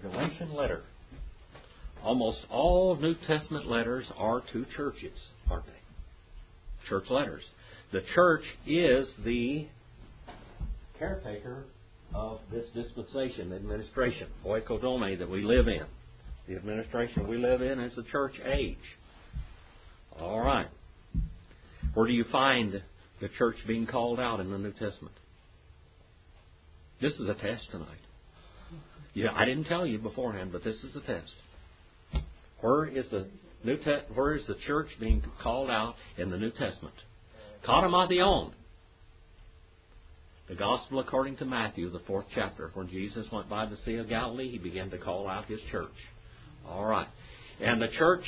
Galatian letter. Almost all New Testament letters are to churches, aren't they? Church letters. The church is the caretaker of this dispensation, the administration, oikodome, that we live in. The administration we live in is the church age. All right. Where do you find the church being called out in the New Testament? This is a test tonight. Yeah, I didn't tell you beforehand, but this is a test. Where is the church being called out in the New Testament? Katamation. The Gospel according to Matthew, the 4th chapter. When Jesus went by the Sea of Galilee, He began to call out His church. All right. And the church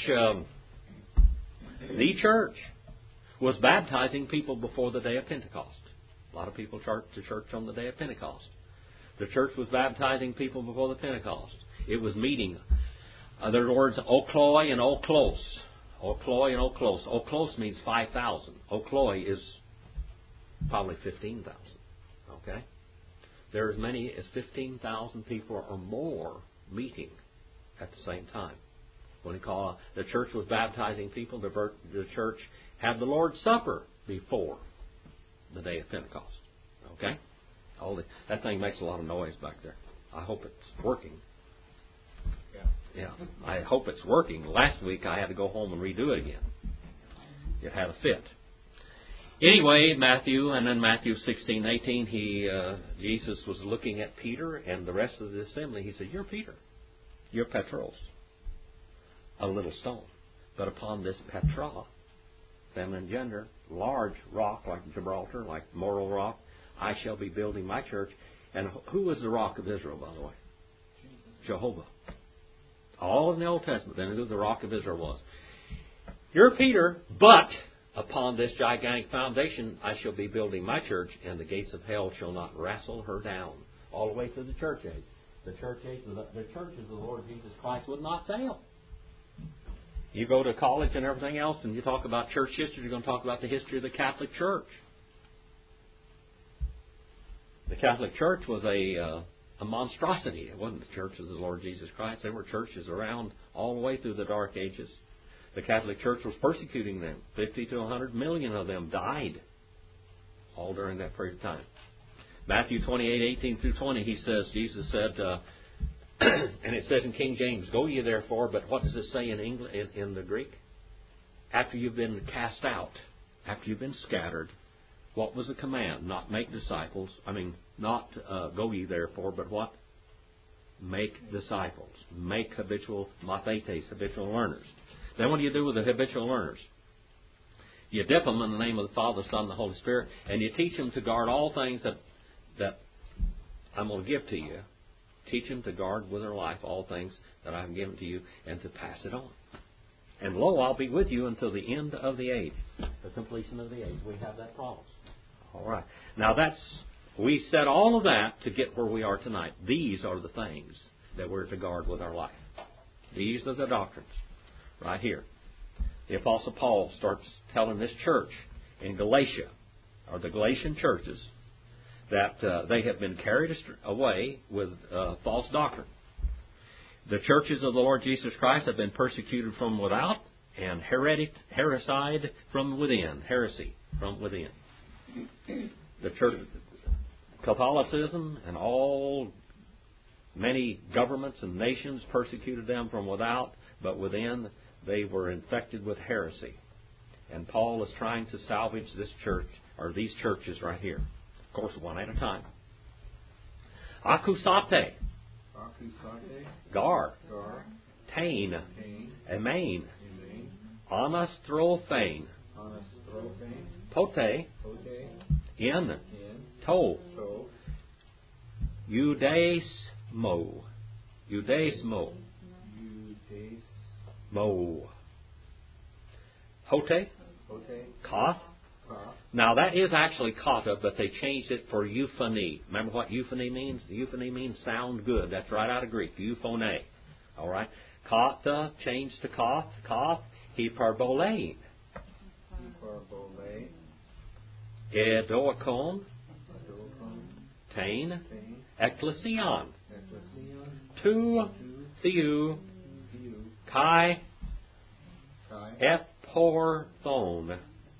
was baptizing people before the day of Pentecost. A lot of people church to church on the day of Pentecost. The church was baptizing people before the Pentecost. It was meeting. There are words okloi and oklos. Okloi and oklos. Oklos means 5,000. Okloi is probably 15,000. Okay? There are as many as 15,000 people or more meeting at the same time. When the church was baptizing people, the church had the Lord's Supper before the day of Pentecost. Okay? That thing makes a lot of noise back there. I hope it's working. Yeah, I hope it's working. Last week I had to go home and redo it again. It had a fit. Anyway, Matthew 16:18, Jesus was looking at Peter and the rest of the assembly. He said, "You're Peter. You're Petros, a little stone. But upon this Petra, feminine gender, large rock like Gibraltar, like Moral Rock, I shall be building my church." And who was the rock of Israel, by the way? Jehovah. All in the Old Testament, then who the rock of Israel was. "You're Peter, but upon this gigantic foundation I shall be building my church, and the gates of hell shall not wrestle her down." All the way through the church age. The churches of the Lord Jesus Christ would not fail. You go to college and everything else, and you talk about church history, you're going to talk about the history of the Catholic Church. The Catholic Church was a monstrosity. It wasn't the church of the Lord Jesus Christ. There were churches around all the way through the Dark Ages. The Catholic Church was persecuting them. 50 to 100 million of them died all during that period of time. Matthew 28:18 through 20, Jesus said, and it says in King James, "Go ye therefore," but what does it say in English, in the Greek? After you've been cast out, after you've been scattered, what was the command? Not make disciples. Not go ye therefore, but what? Make disciples. Make habitual mathetes, habitual learners. Then what do you do with the habitual learners? You dip them in the name of the Father, the Son, and the Holy Spirit, and you teach them to guard all things that I'm going to give to you. Teach them to guard with their life all things that I've given to you, and to pass it on. And lo, I'll be with you until the end of the age, the completion of the age. We have that promise. All right. Now we said all of that to get where we are tonight. These are the things that we're to guard with our life. These are the doctrines right here. The Apostle Paul starts telling this church in Galatia, or the Galatian churches, that they have been carried away with false doctrine. The churches of the Lord Jesus Christ have been persecuted from without, and heresied from within. Heresy from within. The church, Catholicism, and many governments and nations persecuted them from without, but within they were infected with heresy. And Paul is trying to salvage this church, or these churches right here. Of course, one at a time. Akusate. Gar. Tain. Emain. Anastrophain. Pote. In. To. Judaismo. Mo. Hote. Koth. Now that is actually kata, but they changed it for euphony. Remember what euphony means? Euphony means sound good. That's right out of Greek. Euphone. All right. Kata changed to koth. Koth. Hyperbolein. Edoikon. Tain. Ecclesion. To Theou, Kai, Eporthon,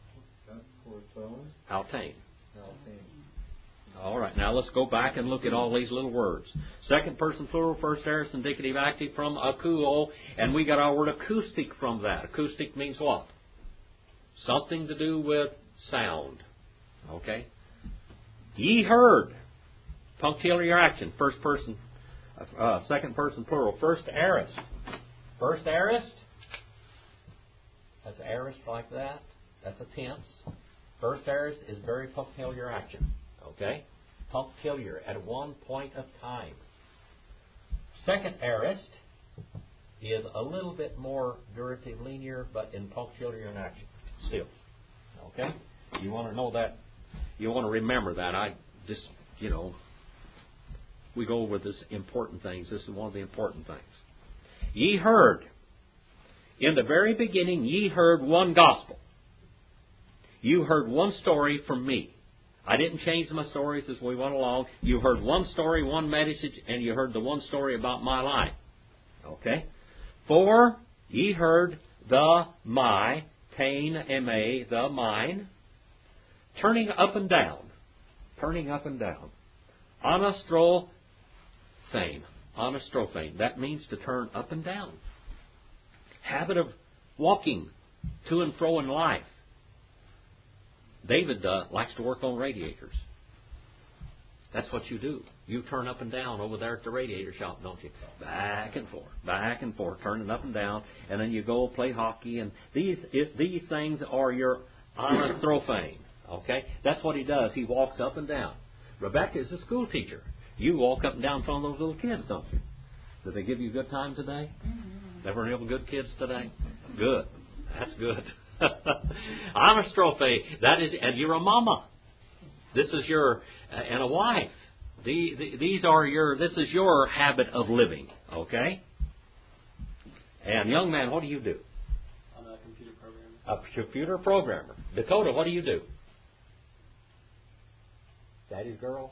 Altain. All right, now let's go back and look at all these little words. Second person plural, first aorist, indicative active from akuo, and we got our word acoustic from that. Acoustic means what? Something to do with sound. Okay? Ye heard. Punctiliar action. First person, second person plural. First aorist. First aorist. That's aorist like that. That's a tense. First aorist is very punctiliar action. Okay? Punctiliar at one point of time. Second aorist is a little bit more durative linear, but in punctiliar in action still. Okay? You want to know that. You want to remember that. I just, we go over this important things. This is one of the important things. Ye heard. In the very beginning, ye heard one gospel. You heard one story from me. I didn't change my stories as we went along. You heard one story, one message, and you heard the one story about my life. Okay? For ye heard the my, tain, eme, the mine, turning up and down. Turning up and down. Anastrophane. Anastrophane. That means to turn up and down. Habit of walking to and fro in life. David likes to work on radiators. That's what you do. You turn up and down over there at the radiator shop, don't you? Back and forth, turning up and down, and then you go play hockey. And these things are your anastrophane. Okay, that's what he does. He walks up and down. Rebecca is a school teacher. You walk up and down in front of those little kids, don't you? Did they give you a good time today? They were real good kids today. Good. That's good. Anastrophe, that is, and you're a mama. This is your, and a wife. These are your, this is your habit of living, okay? And young man, what do you do? I'm a computer programmer. A computer programmer. Dakota, what do you do? Daddy's girl?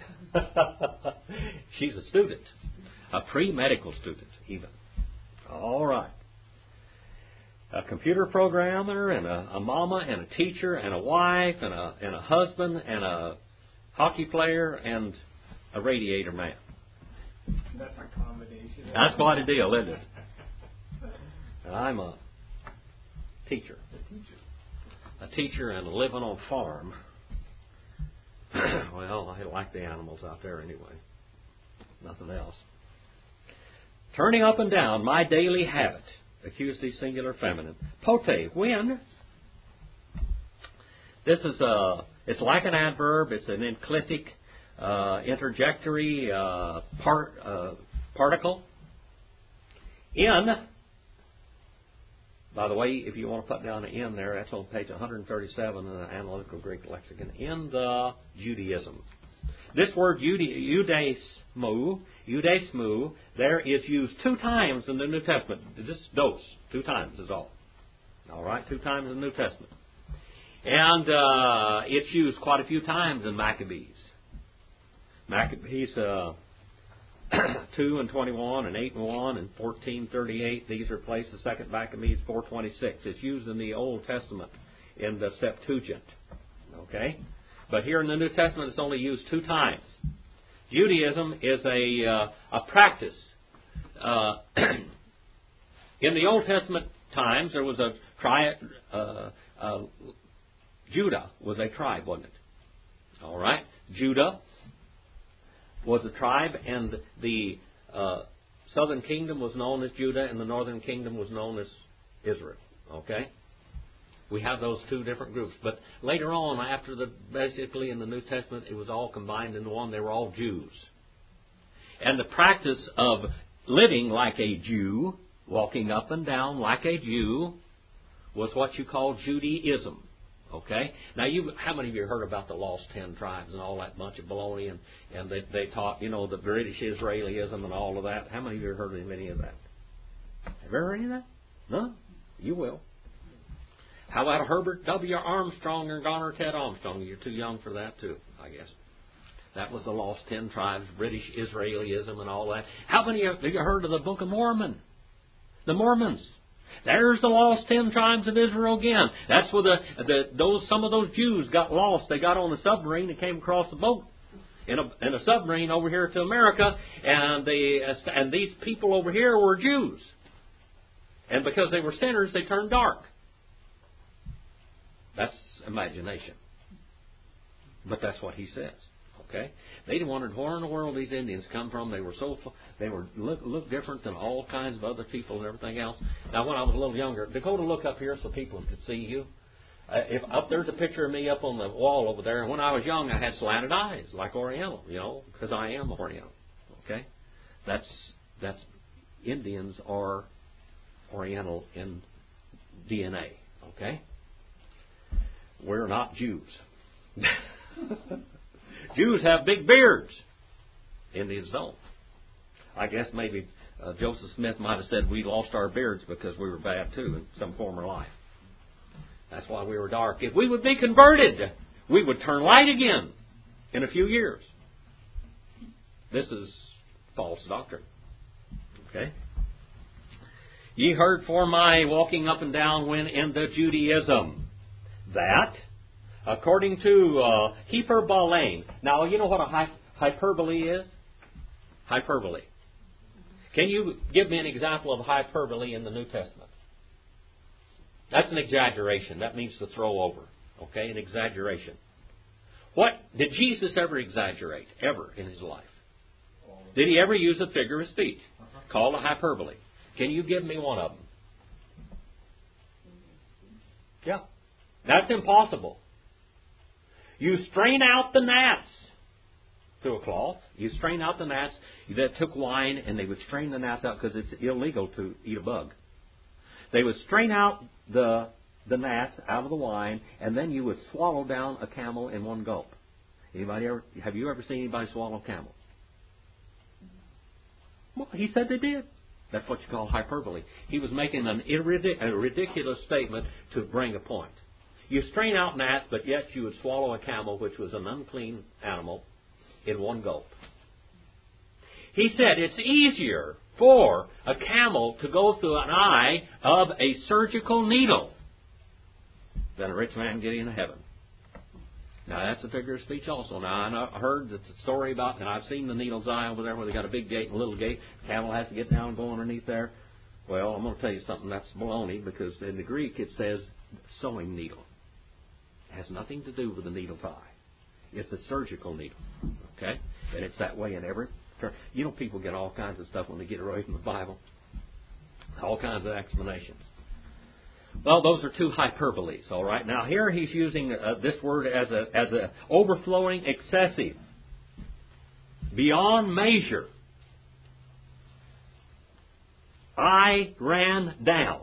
She's a student. A pre-medical student, even. All right. A computer programmer and a mama and a teacher and a wife and a husband and a hockey player and a radiator man. That's a combination. That's quite a deal, isn't it? I'm a teacher. A teacher and living on a farm. Well, I like the animals out there anyway. Nothing else. Turning up and down, my daily habit. Accusative singular feminine. Pote, when. This is it's like an adverb. It's an enclitic, interjectory particle. In. By the way, if you want to put down an in there, that's on page 137 in the Analytical Greek Lexicon. In the Judaism. This word Judaismu, there is used 2 times in the New Testament. Just dose, 2 times is all. All right, 2 times in the New Testament. And it's used quite a few times in Maccabees. Maccabees 2 and 21 and 8 and 1 and 14:38. These are placed in 2 Maccabees 4:26. It's used in the Old Testament in the Septuagint. Okay? But here in the New Testament, it's only used 2 times. Judaism is a practice. In the Old Testament times, there was a tribe. Judah was a tribe, wasn't it? All right. Judah was a tribe, and the southern kingdom was known as Judah, and the northern kingdom was known as Israel. Okay. We have those 2 different groups. But later on, basically in the New Testament, it was all combined into one. They were all Jews. And the practice of living like a Jew, walking up and down like a Jew, was what you call Judaism. Okay? Now, how many of you heard about the Lost 10 Tribes and all that bunch of baloney? And they taught, the British Israelism and all of that. How many of you have heard of any of that? Have you ever heard any of that? No? You will. How about Herbert W. Armstrong and Garner Ted Armstrong? You're too young for that, too, I guess. That was the lost 10 tribes, British Israelism and all that. How many of you heard of the Book of Mormon? The Mormons. There's the lost 10 tribes of Israel again. That's where some of those Jews got lost. They got on a submarine and came across the boat in a submarine over here to America, and these people over here were Jews. And because they were sinners, they turned dark. That's imagination. But that's what he says. Okay? They wondered where in the world these Indians come from. They look different than all kinds of other people and everything else. Now, when I was a little younger, Dakota, look up here so people could see you. There's a picture of me up on the wall over there. And when I was young, I had slanted eyes like Oriental, because I am Oriental. Okay? That's Indians are Oriental in DNA. Okay? We're not Jews. Jews have big beards. Indians don't. I guess maybe Joseph Smith might have said we lost our beards because we were bad too in some former life. That's why we were dark. If we would be converted, we would turn light again in a few years. This is false doctrine. Okay? Ye heard for my walking up and down when in the Judaism, that according to hyperbole. Now, you know what a hyperbole is? Hyperbole. Can you give me an example of hyperbole in the New Testament? That's an exaggeration. That means to throw over. Okay, an exaggeration. What did Jesus ever exaggerate? Ever in his life? Did he ever use a figure of speech called a hyperbole? Can you give me one of them? Yeah. That's impossible. You strain out the gnats through a cloth. You strain out the gnats that took wine, and they would strain the gnats out because it's illegal to eat a bug. They would strain out the gnats out of the wine, and then you would swallow down a camel in one gulp. Have you ever seen anybody swallow a camel? Well, he said they did. That's what you call hyperbole. He was making a ridiculous statement to bring a point. You strain out gnats, but yet you would swallow a camel, which was an unclean animal, in one gulp. He said it's easier for a camel to go through an eye of a surgical needle than a rich man getting into heaven. Now, that's a figure of speech also. Now, I heard the story about, and I've seen the needle's eye over there where they got a big gate and a little gate. The camel has to get down and go underneath there. Well, I'm going to tell you something. That's baloney, because in the Greek it says sewing needle. It has nothing to do with the needle's eye. It's a surgical needle. Okay? And it's that way in every turn. People get all kinds of stuff when they get away from the Bible. All kinds of explanations. Well, those are two hyperboles, all right? Now, here he's using this word as a overflowing, excessive, beyond measure. I ran down.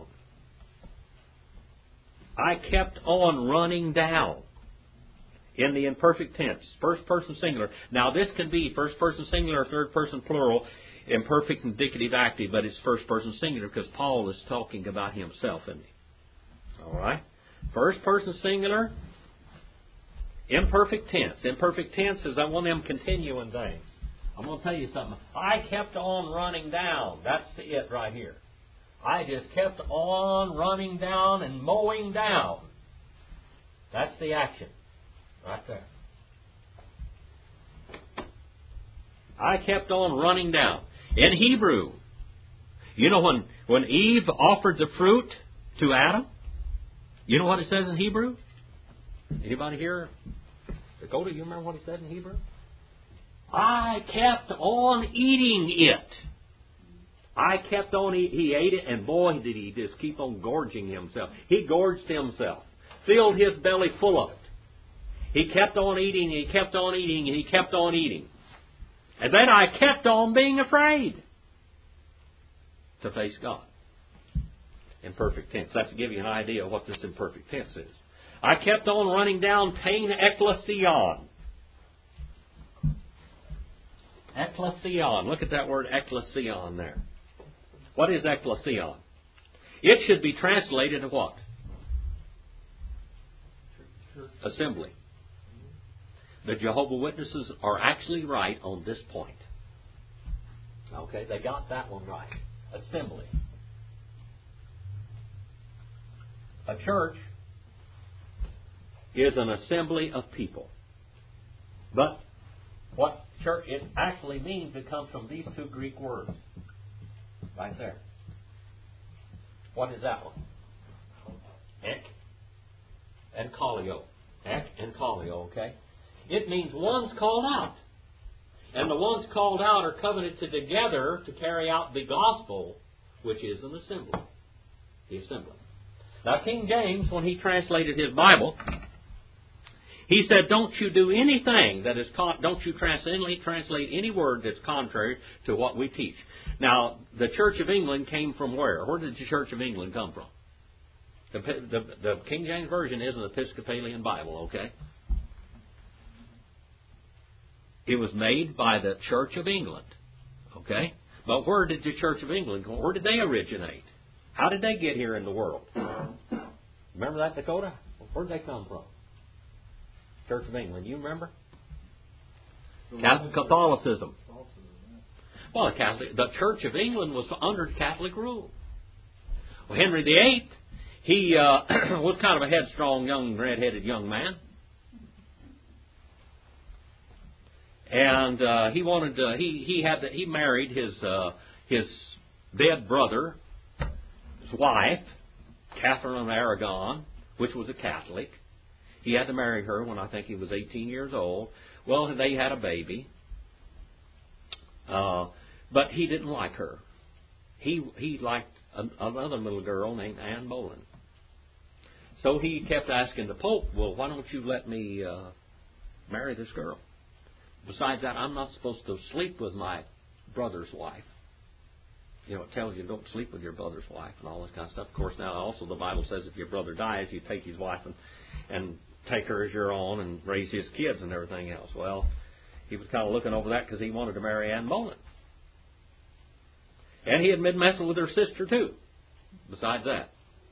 I kept on running down. In the imperfect tense, first person singular. Now, this can be first person singular or third person plural, imperfect indicative active, but it's first person singular because Paul is talking about himself, isn't he? All right? First person singular, imperfect tense. Imperfect tense is one of them continuing things. I'm going to tell you something. I kept on running down. That's it right here. I just kept on running down and mowing down. That's the action. Right there. I kept on running down. In Hebrew, when Eve offered the fruit to Adam, you know what it says in Hebrew? Anybody here? Dakota, you remember what it said in Hebrew? I kept on eating it. I kept on eating. He ate it, and boy, did he just keep on gorging himself. He gorged himself. Filled his belly full of it. He kept on eating, and he kept on eating, and he kept on eating. And then I kept on being afraid to face God. Imperfect tense. That's to give you an idea of what this imperfect tense is. I kept on running down tain ekklesion. Ekklesion. Look at that word ekklesion there. What is ekklesion? It should be translated to what? Assembly. the Jehovah's Witnesses are actually right on this point. Okay, they got that one right. Assembly. A church is an assembly of people. But what church it actually means, it comes from these two Greek words. Right there. What is that one? Ek and kaleo. Ek and kaleo, okay? It means one's called out. And the ones called out are covenanted together to carry out the gospel, which is an assembly. The assembly. Now, King James, when he translated his Bible, he said, don't you do anything that is, don't you translate any word that's contrary to what we teach. Now, the Church of England came from where? Where did the Church of England come from? The King James Version is an Episcopalian Bible, okay? It was made by the Church of England, okay? But where did the Church of England come? Where did they originate? How did they get here in the world? Remember that, Dakota? Where did they come from? Church of England, you remember? Catholicism. Well, the Church of England was under Catholic rule. Well, Henry VIII, he was kind of a headstrong, young, red-headed young man. And he married his dead brother's wife, Catherine of Aragon, which was a Catholic. He had to marry her when I think he was 18 years old. Well, they had a baby. But he didn't like her. He liked another little girl named Anne Boleyn. So he kept asking the Pope, well, why don't you let me marry this girl? Besides that, I'm not supposed to sleep with my brother's wife. You know, it tells you don't sleep with your brother's wife and all this kind of stuff. Of course, now also the Bible says if your brother dies, you take his wife and take her as your own and raise his kids and everything else. Well, he was kind of looking over that because he wanted to marry Anne Boleyn. And he had been messing with her sister too, besides that.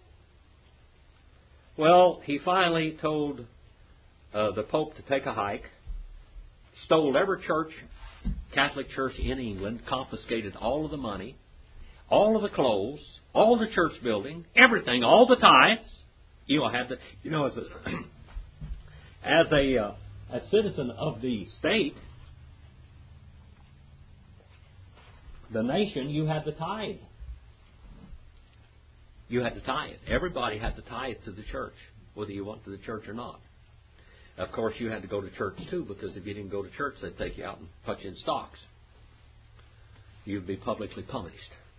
Well, he finally told the Pope to take a hike, stole every church, Catholic church in England, confiscated all of the money, all of the clothes, all the church building, everything, all the tithes. As a citizen of the state, the nation, you had to tithe. You had to tithe. Everybody had to tithe to the church, whether you went to the church or not. Of course, you had to go to church too, because if you didn't go to church, they'd take you out and put you in stocks. You'd be publicly punished.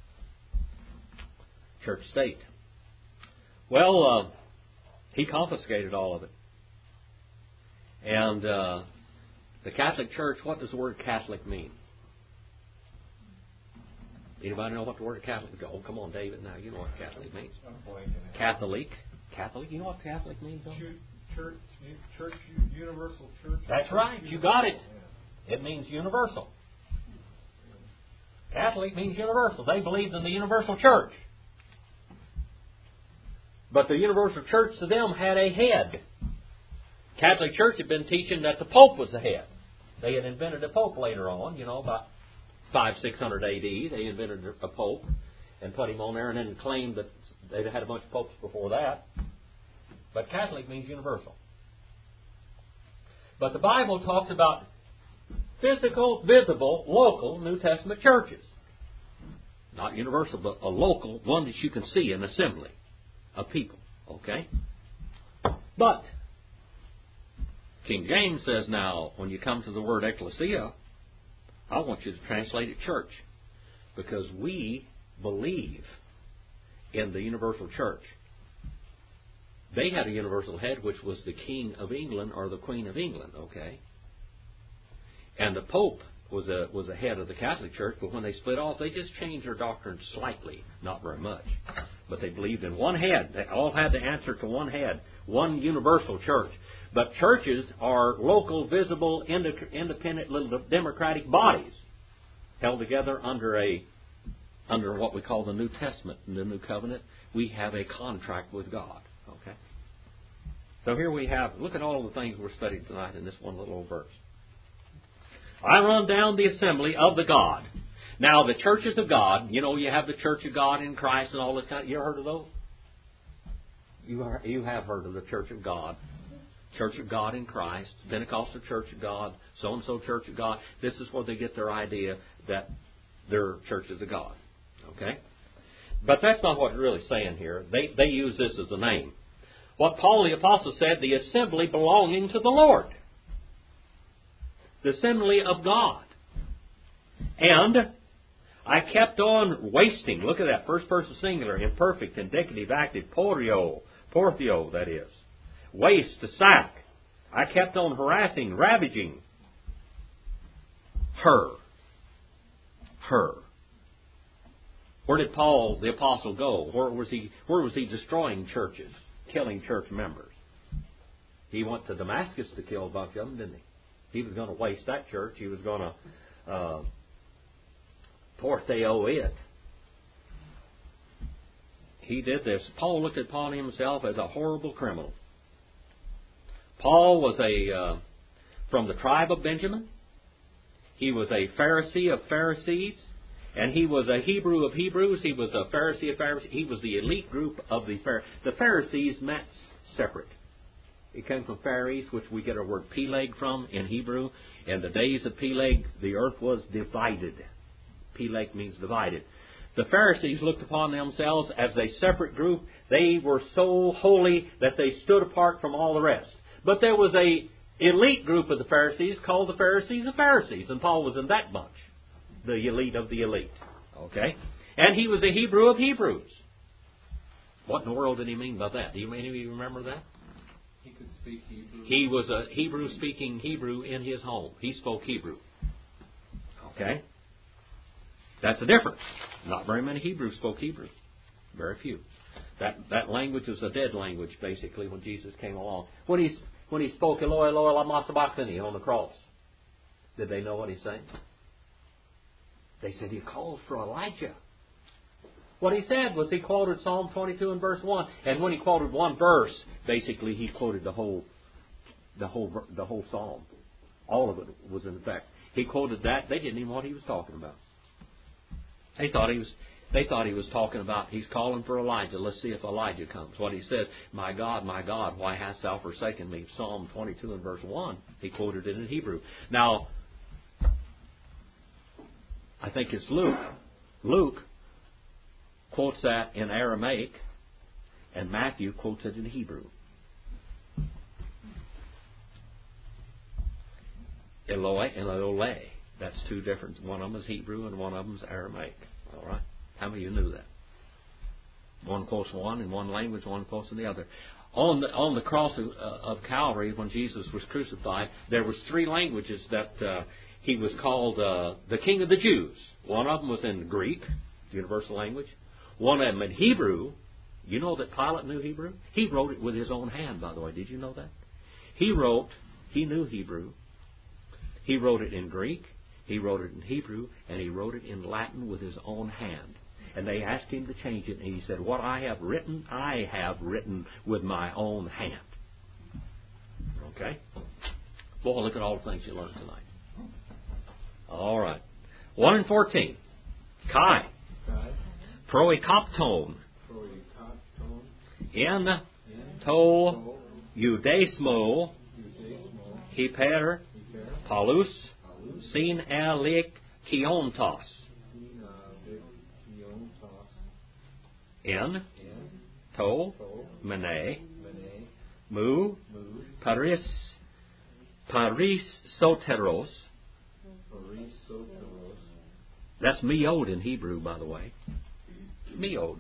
Church state. Well, he confiscated all of it. And the Catholic Church, what does the word Catholic mean? Anybody know what the word Catholic means? Oh, come on, David, now you know what Catholic means. Catholic. Catholic, you know what Catholic means? Church, universal church. That's right, you got it. It means universal. Catholic means universal. They believed in the universal church. But the universal church to them had a head. Catholic Church had been teaching that the Pope was the head. They had invented a Pope later on, about 500-600 AD. They invented a Pope and put him on there and then claimed that they'd had a bunch of popes before that. But Catholic means universal. But the Bible talks about physical, visible, local New Testament churches. Not universal, but a local, one that you can see, an assembly of people. Okay? But King James says now, when you come to the word ecclesia, I want you to translate it church. Because we believe in the universal church. They had a universal head, which was the King of England or the Queen of England, okay? And the Pope was a head of the Catholic Church, but when they split off, they just changed their doctrine slightly, not very much. But they believed in one head. They all had to answer to one head, one universal church. But churches are local, visible, independent little democratic bodies held together under what we call the New Testament, the New Covenant. We have a contract with God. Okay. So here we have, look at all the things we're studying tonight in this one little old verse. I run down the assembly of the God. Now, the churches of God, you know, you have the Church of God in Christ and all this kind of, you ever heard of those? You have heard of the Church of God. Church of God in Christ, Pentecostal Church of God, so-and-so Church of God. This is where they get their idea that they're churches of God. Okay? But that's not what it's really saying here. They use this as a name. What Paul the Apostle said, the assembly belonging to the Lord. The assembly of God. And I kept on wasting. Look at that. First person singular, imperfect, indicative, active, porthio, that is. Waste, to sack. I kept on harassing, ravaging her. Where did Paul the Apostle go? Where was he destroying churches, killing church members? He went to Damascus to kill a bunch of them, didn't he? He was going to waste that church. He was going to portheo it. He did this. Paul looked upon himself as a horrible criminal. Paul was from the tribe of Benjamin. He was a Pharisee of Pharisees. And he was a Hebrew of Hebrews. He was a Pharisee of Pharisees. He was the elite group of the Pharisees. The Pharisees met separate. It came from Phares, which we get our word Peleg from in Hebrew. In the days of Peleg, the earth was divided. Peleg means divided. The Pharisees looked upon themselves as a separate group. They were so holy that they stood apart from all the rest. But there was a elite group of the Pharisees called the Pharisees of Pharisees. And Paul was in that bunch. The elite of the elite. Okay? And he was a Hebrew of Hebrews. What in the world did he mean by that? Do you maybe remember that? He could speak Hebrew. He was a Hebrew speaking Hebrew in his home. He spoke Hebrew. Okay? That's the difference. Not very many Hebrews spoke Hebrew. Very few. That language was a dead language, basically, when Jesus came along. When he spoke Eloi, Eloi, lama sabachthani on the cross, did they know what he's saying? They said he calls for Elijah. What he said was he quoted Psalm 22 and verse 1. And when he quoted one verse, basically he quoted the whole psalm. All of it was in effect. He quoted that. They didn't even know what he was talking about. They thought he was talking about he's calling for Elijah. Let's see if Elijah comes. What he says, my God, why hast thou forsaken me? Psalm 22 and verse 1. He quoted it in Hebrew. Now, I think it's Luke. Luke quotes that in Aramaic, and Matthew quotes it in Hebrew. Eloi and Eloi. That's two different. One of them is Hebrew and one of them is Aramaic. All right? How many of you knew that? One quotes one in one language, one quotes in the other. On the cross of Calvary, when Jesus was crucified, there was three languages that he was called the King of the Jews. One of them was in Greek, universal language. One of them in Hebrew. You know that Pilate knew Hebrew? He wrote it with his own hand, by the way. Did you know that? He knew Hebrew. He wrote it in Greek, he wrote it in Hebrew, and he wrote it in Latin with his own hand. And they asked him to change it, and he said, what I have written with my own hand. Okay? Boy, look at all the things you learned tonight. All right. 1 and 14. Kai. Proekopton. En to Judaismo. Hyper. Paulus. Sin elik kiontos. En to mene. Mu. Paris soteros. That's meod in Hebrew, by the way. Meod.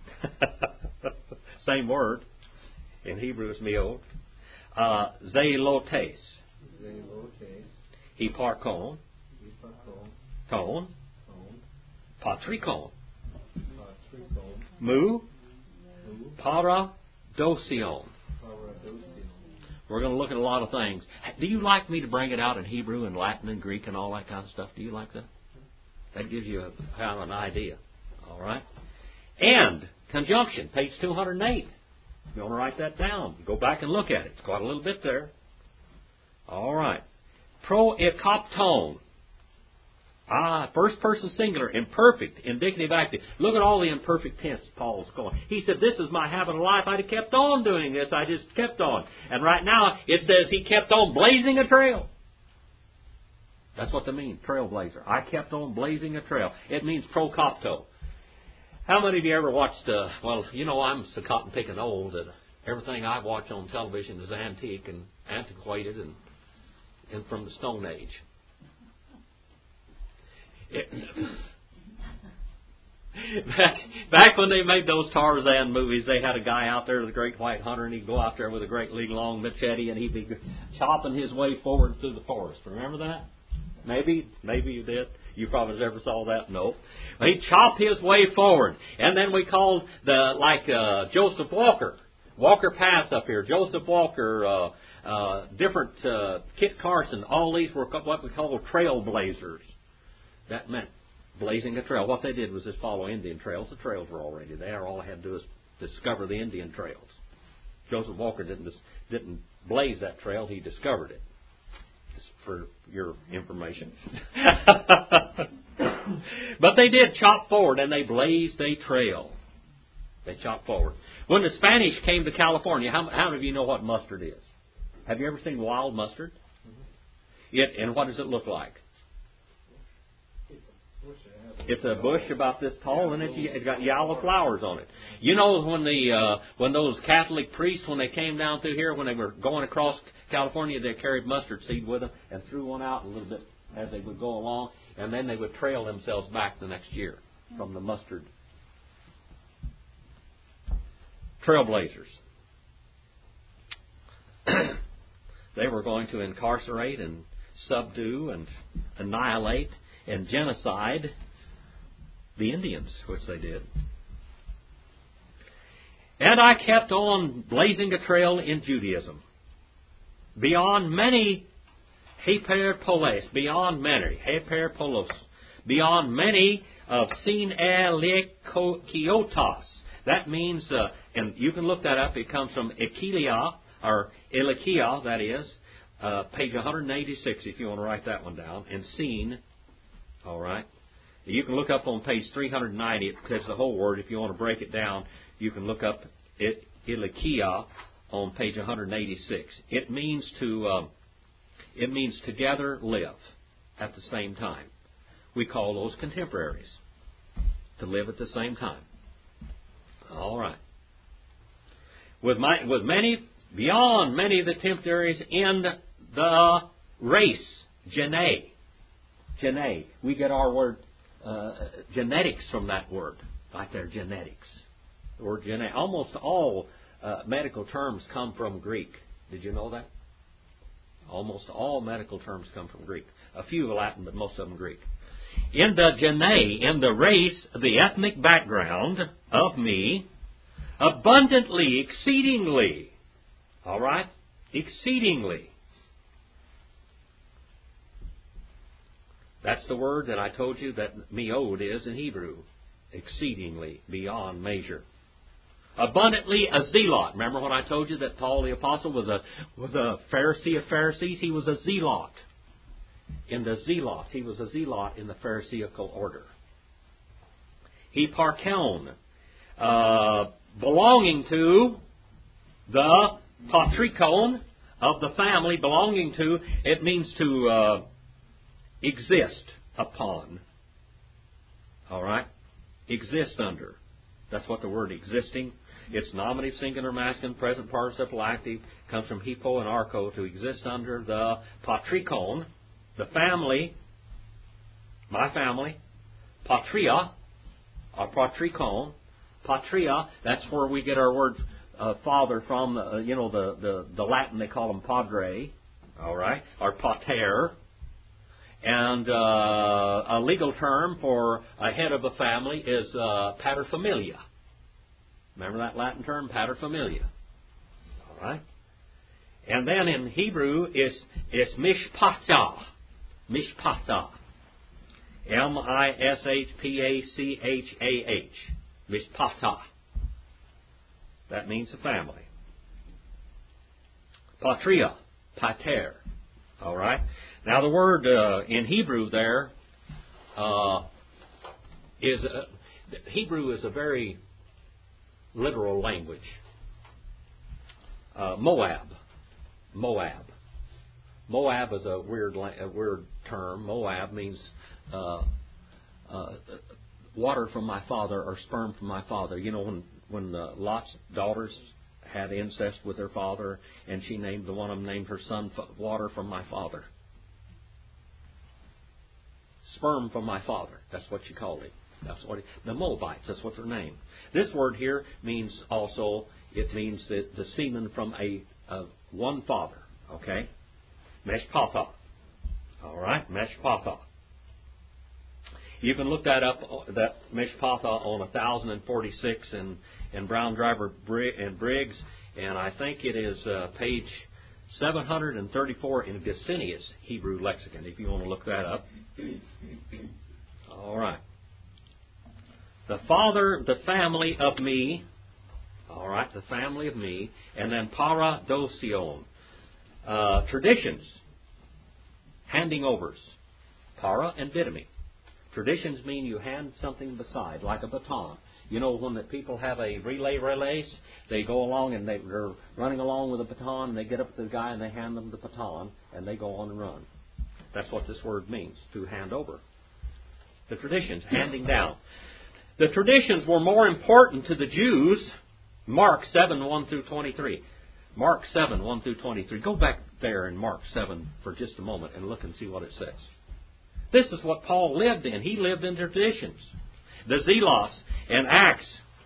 Same word. In Hebrew it's meod. Zelotes. Hiparkon. Ton. Patrikon. Mu. Paradosion. We're going to look at a lot of things. Do you like me to bring it out in Hebrew and Latin and Greek and all that kind of stuff? Do you like that? That gives you kind of an idea. All right? And conjunction, page 208. You want to write that down? Go back and look at it. It's quite a little bit there. All right. Proekopton. First person singular, imperfect, indicative, active. Look at all the imperfect tense Paul's going. He said, this is my habit of life. I'd have kept on doing this. I just kept on. And right now it says he kept on blazing a trail. That's what they mean, trailblazer. I kept on blazing a trail. It means prokopto. How many of you ever watched, I'm so cotton picking old that everything I watch on television is antique and antiquated and from the Stone Age. Back when they made those Tarzan movies, they had a guy out there, the Great White Hunter, and he'd go out there with a great league long machete, and he'd be chopping his way forward through the forest. Remember that? Maybe you did. You probably never saw that. No. He'd chop his way forward, and then we called Joseph Walker, Walker Pass up here, Joseph Walker, different Kit Carson. All these were what we call trailblazers. That meant blazing a trail. What they did was just follow Indian trails. The trails were already there. All I had to do was discover the Indian trails. Joseph Walker didn't blaze that trail. He discovered it. Just for your information. But they did chop forward, and they blazed a trail. They chopped forward. When the Spanish came to California, how many of you know what mustard is? Have you ever seen wild mustard? Mm-hmm. And what does it look like? It's a bush about this tall, and it's got yellow flowers on it. You know when those Catholic priests, when they came down through here, when they were going across California, they carried mustard seed with them and threw one out a little bit as they would go along, and then they would trail themselves back the next year from the mustard. Trailblazers. They were going to incarcerate and subdue and annihilate and genocide the Indians, which they did. And I kept on blazing a trail in Judaism. Beyond many hyperpoles, beyond of synelekiotos. That means, and you can look that up, it comes from Ekelia, or Elikia, that is, page 186 if you want to write that one down, and seen, all right. You can look up on page 390, it says the whole word. If you want to break it down, you can look up Elikia on page 186. It means together live at the same time. We call those contemporaries, to live at the same time. All right. Beyond many of the contemporaries in the race, Gene. We get our word genetics from that word, right there, genetics. The word genetic. Almost all medical terms come from Greek. Did you know that? Almost all medical terms come from Greek. A few Latin, but most of them Greek. In the gene, in the race, the ethnic background of me, abundantly, exceedingly, all right? Exceedingly. That's the word that I told you that meod is in Hebrew. Exceedingly, beyond measure. Abundantly a zealot. Remember when I told you that Paul the Apostle was a Pharisee of Pharisees? He was a zealot. He was a zealot in the Pharisaical order. He parkon, belonging to the patrikon of the family, belonging to, it means to exist upon. All right? Exist under. That's what the word existing. It's nominative, singular, masculine, present participle, active. Comes from hippo and archo, to exist under the patrikon, the family, my family. Patria, or patrikon. Patria, that's where we get our word father from. The Latin, they call them padre. All right? Or pater. And a legal term for a head of a family is paterfamilia. Remember that Latin term, paterfamilia? All right. And then in Hebrew, it's mishpachah. Mishpachah. Mishpachah. Mishpachah. That means a family. Patria, pater. All right. Now the word in Hebrew there Hebrew is a very literal language. Moab is a weird term. Moab means water from my father or sperm from my father. You know, when Lot's daughters had incest with their father, and she named one of them named her son water from my father. Sperm from my father. That's what she called him. That's what the Moabites. That's what their name. This word here means also. It means that the semen from a one father. Okay, Meshpatha. All right, Meshpatha. You can look that up. That Meshpatha on 1046 in Brown Driver and Briggs, and I think it is page 734 in Gesenius Hebrew Lexicon. If you want to look that up. All right. The father, the family of me. All right, the family of me, and then paradosion, traditions, handing overs, para and didomi. Traditions mean you hand something beside, like a baton. You know, when the people have a relay race, they go along and they're running along with a baton, and they get up to the guy and they hand them the baton, and they go on and run. That's what this word means, to hand over. The traditions, handing down. The traditions were more important to the Jews. Mark 7, 1 through 23. Mark 7, 1 through 23. Go back there in Mark 7 for just a moment and look and see what it says. This is what Paul lived in. He lived in traditions. The Zealots in Acts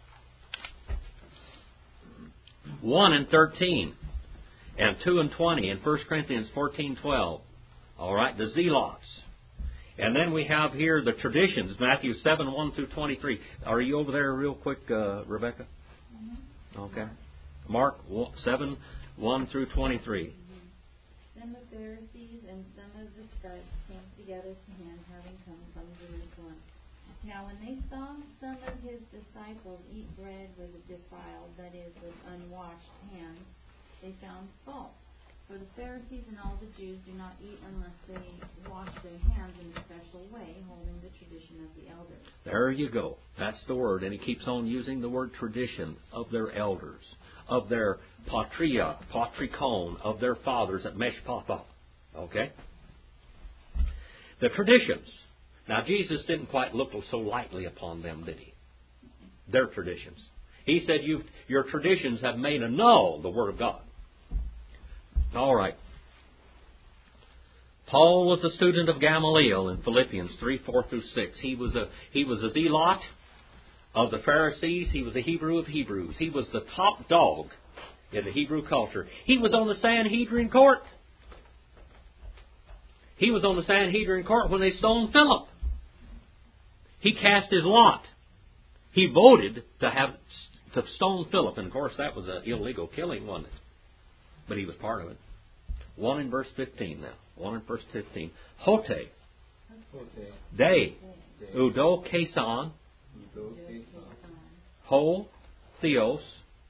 1 and 13 and 2 and 20 and 1 Corinthians 14, 12. All right, the Zealots. And then we have here the traditions, Matthew 7, 1 through 23. Are you over there real quick, Rebecca? Okay. Mark 7, 1 through 23. Then the Pharisees and some of the scribes came together to him, having come from Jerusalem. Now when they saw some of his disciples eat bread with defiled, that is, with unwashed hands, they found fault. For the Pharisees and all the Jews do not eat unless they wash their hands in a special way, holding the tradition of the elders. There you go. That's the word. And he keeps on using the word tradition of their elders, of their patria, patrikon, of their fathers at Meshpatha. Okay? The traditions. Now, Jesus didn't quite look so lightly upon them, did he? Their traditions. He said, your traditions have made annul the Word of God. All right. Paul was a student of Gamaliel in Philippians 3, 4 through 6. He was a zealot of the Pharisees. He was a Hebrew of Hebrews. He was the top dog in the Hebrew culture. He was on the Sanhedrin court. He was on the Sanhedrin court when they stoned Philip. He cast his lot. He voted to stone Philip. And of course that was an illegal killing, wasn't it? But he was part of it. 1 in verse 15 now. 1 in verse 15. Hote. De. Udo Kesan. Ho. Theos.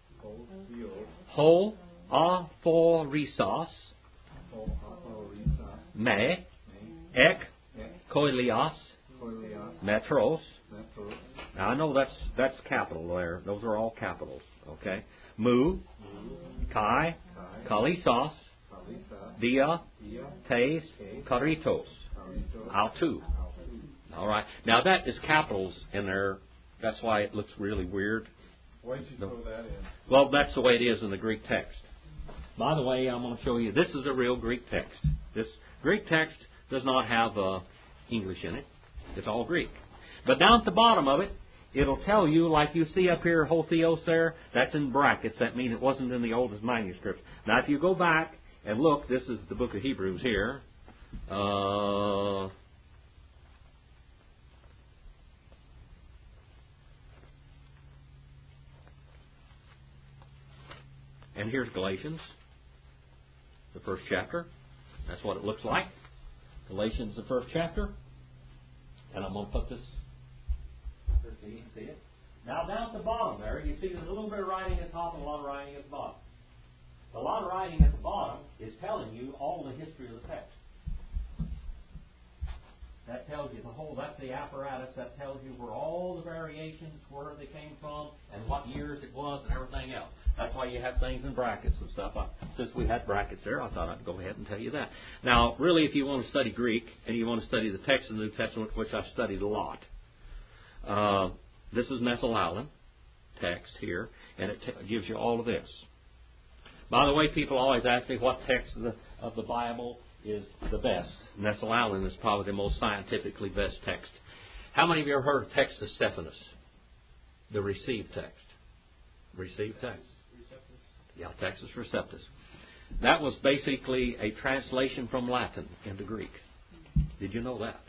Ho. Aphorisas. Me. Ek. Koilias. Metros. Now I know that's capital there. Those are all capitals. Okay. Mu. Kai. Kalisas. Dia. Tes. Karitos. Altu. All right. Now that is capitals in there. That's why it looks really weird. Why did you throw that in? Well, that's the way it is in the Greek text. By the way, I'm going to show you. This is a real Greek text. This Greek text does not have English in it. It's all Greek. But down at the bottom of it, it'll tell you, like you see up here, Hotheos there, that's in brackets. That means it wasn't in the oldest manuscript. Now, if you go back and look, this is the book of Hebrews here. And here's Galatians, the first chapter. That's what it looks like. Galatians, the first chapter. And I'm going to put this. You can see it. Now down at the bottom there, you see there's a little bit of writing at the top and a lot of writing at the bottom. A lot of writing at the bottom is telling you all the history of the text. That tells you the whole, that's the apparatus that tells you where all the variations, where they came from, and what years it was, and everything else. That's why you have things in brackets and stuff. Since we had brackets there, I thought I'd go ahead and tell you that. Now, really, if you want to study Greek, and you want to study the text of the New Testament, which I've studied a lot, this is Nestle-Aland text here, and it gives you all of this. By the way, people always ask me what text of the Bible is the best. Nestle-Aland is probably the most scientifically best text. How many of you have heard of Textus Stephanus? The received text. Received text. Yeah, Textus Receptus. That was basically a translation from Latin into Greek. Did you know that?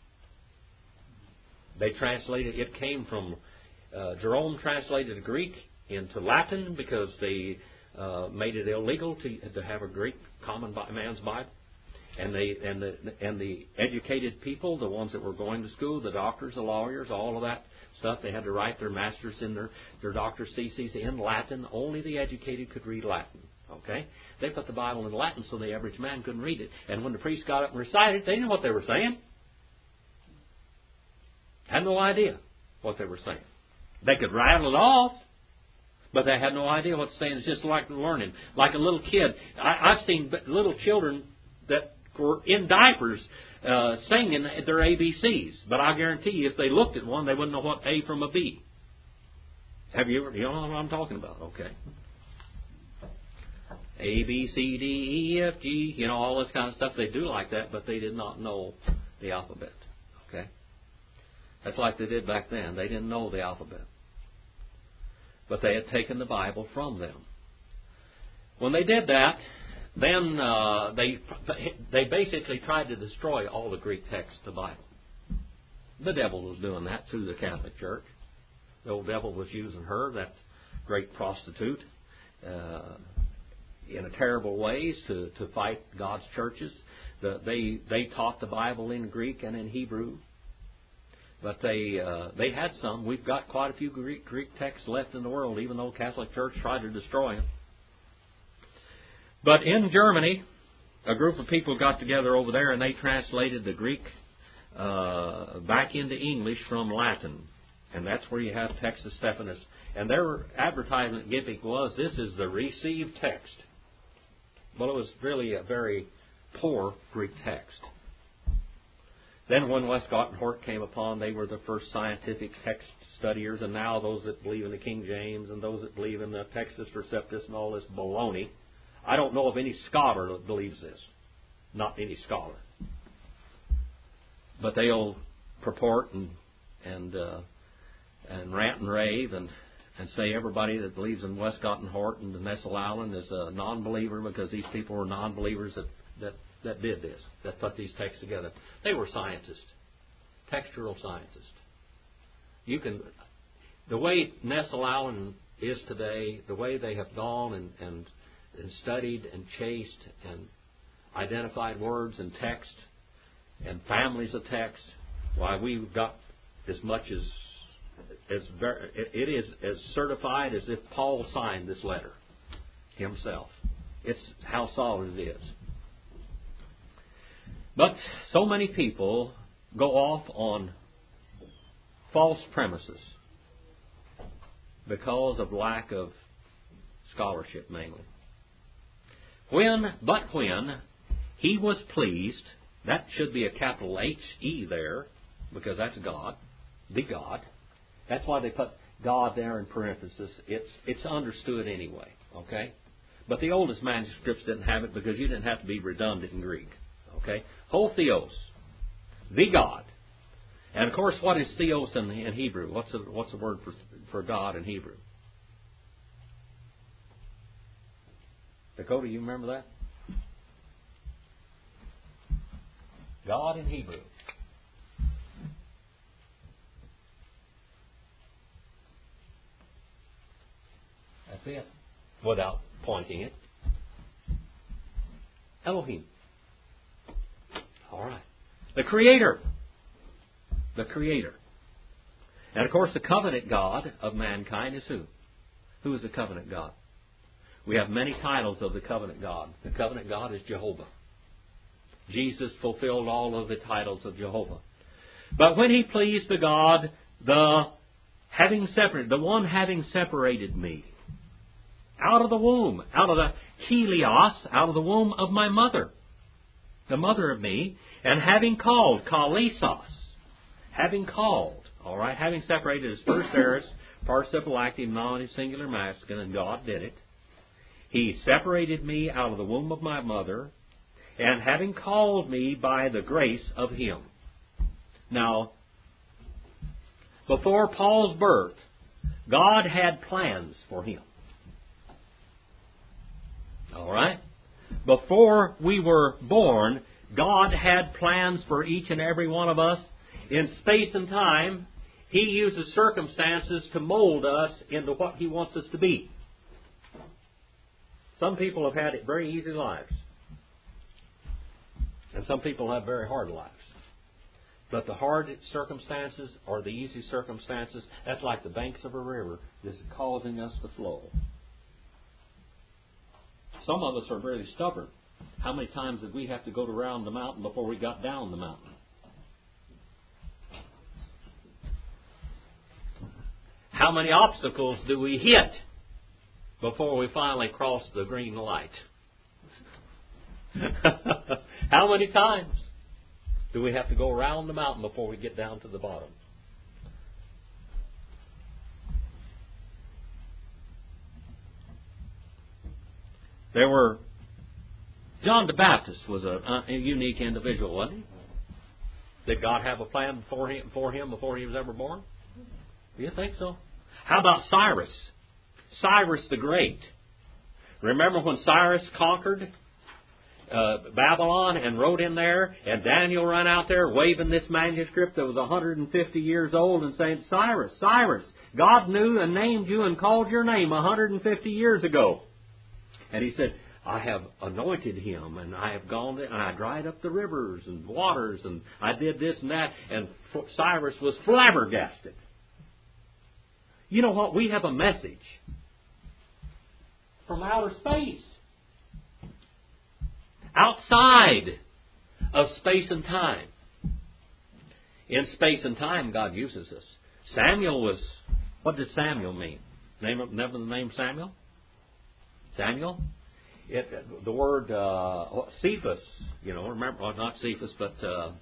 They translated, it came from, Jerome translated the Greek into Latin because they made it illegal to have a Greek common man's Bible. And the educated people, the ones that were going to school, the doctors, the lawyers, all of that stuff, they had to write their masters in their doctor's theses in Latin. Only the educated could read Latin. Okay? They put the Bible in Latin so the average man couldn't read it. And when the priest got up and recited, they didn't know what they were saying. Had no idea what they were saying. They could rattle it off, but they had no idea what to say. It's just like learning. Like a little kid. I've seen little children that were in diapers singing their ABCs. But I guarantee you, if they looked at one, they wouldn't know what A from a B. Have you ever? You know what I'm talking about? Okay. A, B, C, D, E, F, G, you know, all this kind of stuff. They do like that, but they did not know the alphabet. Okay? That's like they did back then. They didn't know the alphabet. But they had taken the Bible from them. When they did that, then they basically tried to destroy all the Greek text of the Bible. The devil was doing that through the Catholic Church. The old devil was using her, that great prostitute, in a terrible ways to fight God's churches. They taught the Bible in Greek and in Hebrew. But they had some. We've got quite a few Greek texts left in the world, even though the Catholic Church tried to destroy them. But in Germany, a group of people got together over there and they translated the Greek back into English from Latin. And that's where you have Textus Stephanus. And their advertisement gimmick was, this is the received text. Well, it was really a very poor Greek text. Then when Westcott and Hort came upon, they were the first scientific text studiers, and now those that believe in the King James and those that believe in the Textus Receptus and all this baloney. I don't know of any scholar that believes this. Not any scholar. But they'll purport and rant and rave and say everybody that believes in Westcott and Hort and the Nestle-Aland is a non-believer because these people were non-believers that did this, that put these texts together. They were scientists, textual scientists. The way Nestle-Aland is today, the way they have gone and studied and chased and identified words and text and families of text, why we've got as much as it is as certified as if Paul signed this letter himself. It's how solid it is. But so many people go off on false premises because of lack of scholarship, mainly. When he was pleased, that should be a capital H-E there, because that's God, the God. That's why they put God there in parenthesis. It's understood anyway, okay? But the oldest manuscripts didn't have it because you didn't have to be redundant in Greek, okay? Ho theos, the God. And of course, what is theos in Hebrew? What's the word for God in Hebrew? Dakota, you remember that? God in Hebrew. That's it. Without pointing it. Elohim. All right. The Creator. The Creator. And of course, the covenant God of mankind is who? Who is the covenant God? We have many titles of the covenant God. The covenant God is Jehovah. Jesus fulfilled all of the titles of Jehovah. But when He pleased the God, the one having separated me out of the womb, out of the Helios, out of the womb of my mother, the mother of me, and having called, Kalesos, having called, all right, having separated is first aorist, participle active, nominative, singular masculine, and God did it. He separated me out of the womb of my mother, and having called me by the grace of Him. Now, before Paul's birth, God had plans for him. All right? Before we were born, God had plans for each and every one of us. In space and time, He uses circumstances to mold us into what He wants us to be. Some people have had very easy lives. And some people have very hard lives. But the hard circumstances or the easy circumstances, that's like the banks of a river that's causing us to flow. Some of us are very stubborn. How many times did we have to go around the mountain before we got down the mountain? How many obstacles do we hit before we finally cross the green light? How many times do we have to go around the mountain before we get down to the bottom? John the Baptist was a unique individual, wasn't he? Did God have a plan for him before he was ever born? Do you think so? How about Cyrus? Cyrus the Great. Remember when Cyrus conquered Babylon and wrote in there, and Daniel ran out there waving this manuscript that was 150 years old and saying, Cyrus, Cyrus, God knew and named you and called your name 150 years ago. And he said, I have anointed him, and I have gone and I dried up the rivers and waters, and I did this and that. And Cyrus was flabbergasted. You know what? We have a message from outer space. Outside of space and time. In space and time, God uses us. What did Samuel mean? Remember the name Samuel? Samuel? The word Cephas, remember, well, not Cephas, but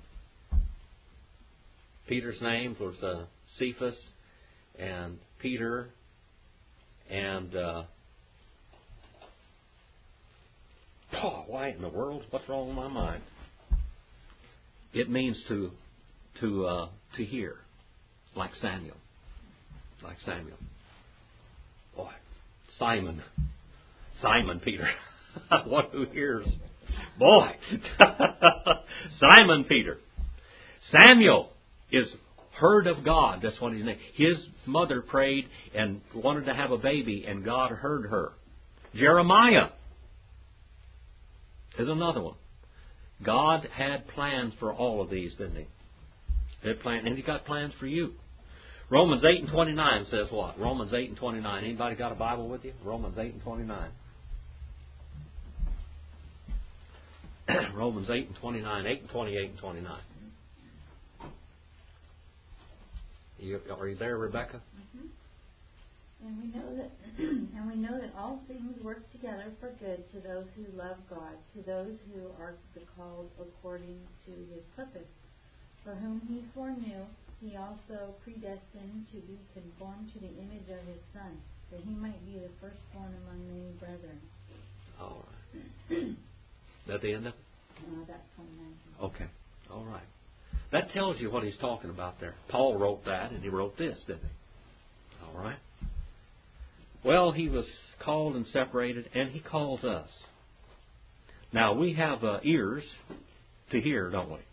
Peter's name was Cephas and Peter and why in the world? What's wrong with my mind? It means to hear, like Samuel. Like Samuel. Boy, Simon Peter. One who hears. Boy. Simon Peter. Samuel is heard of God. That's what his name. His mother prayed and wanted to have a baby, and God heard her. Jeremiah is another one. God had plans for all of these, didn't He? He had plans, and He got plans for you. Romans 8:29 says what? Romans 8:29. Anybody got a Bible with you? Romans 8:29. Romans 8:29, 8:28 and 29. Are you there, Rebecca? Mm-hmm. And we know that all things work together for good to those who love God, to those who are called according to His purpose. For whom He foreknew, He also predestined to be conformed to the image of His Son, that He might be the firstborn among many brethren. All right. Is that the end of it? That's 29. Okay. All right. That tells you what he's talking about there. Paul wrote that, and he wrote this, didn't he? All right. Well, he was called and separated, and he calls us. Now, we have ears to hear, don't we?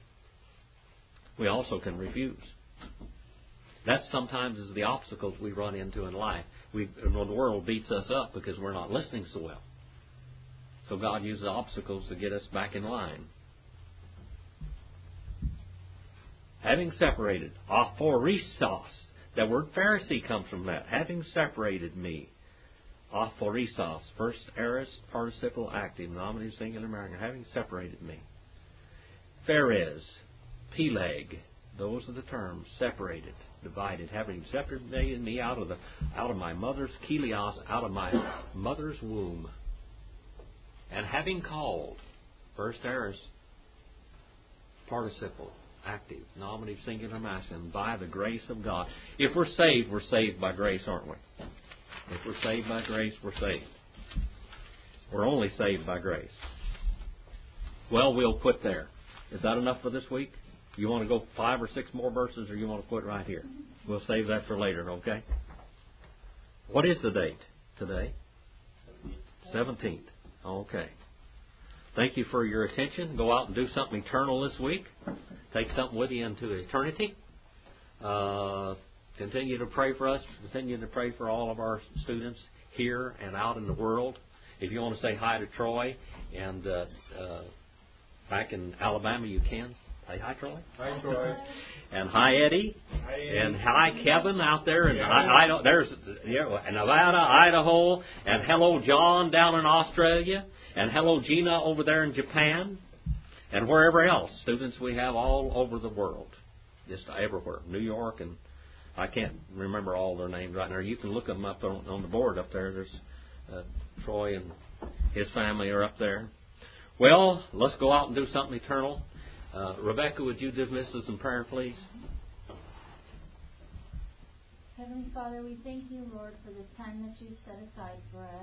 We also can refuse. That sometimes is the obstacles we run into in life. The world beats us up because we're not listening so well. So God uses obstacles to get us back in line. Having separated. Aphoristos. That word Pharisee comes from that. Having separated me. Aphoristos. First aorist participle active. Nominative singular American. Having separated me. Phares. Peleg. Those are the terms. Separated. Divided. Having separated me out of my mother's Kilios, out of my mother's womb. And having called. First aorist participle active. Nominative singular masculine. By the grace of God. If we're saved by grace, aren't we? If we're saved by grace, we're saved. We're only saved by grace. Well, we'll quit there. Is that enough for this week? You want to go 5 or 6 more verses, or you want to quit right here? We'll save that for later, okay? What is the date today? 17th. Okay. Thank you for your attention. Go out and do something eternal this week. Take something with you into eternity. Continue to pray for us. Continue to pray for all of our students here and out in the world. If you want to say hi to Troy and back in Alabama, you can. Say hi, Troy. Hi, Troy. And hi, Eddie. Hi, Eddie. And hi, Kevin out there in Nevada, Idaho. And hello, John down in Australia. And hello, Gina over there in Japan. And wherever else. Students we have all over the world. Just everywhere. New York, and I can't remember all their names right now. You can look them up on the board up there. There's Troy and his family are up there. Well, let's go out and do something eternal. Rebecca, would you dismiss us in prayer, please? Heavenly Father, we thank you, Lord, for this time that you've set aside for us.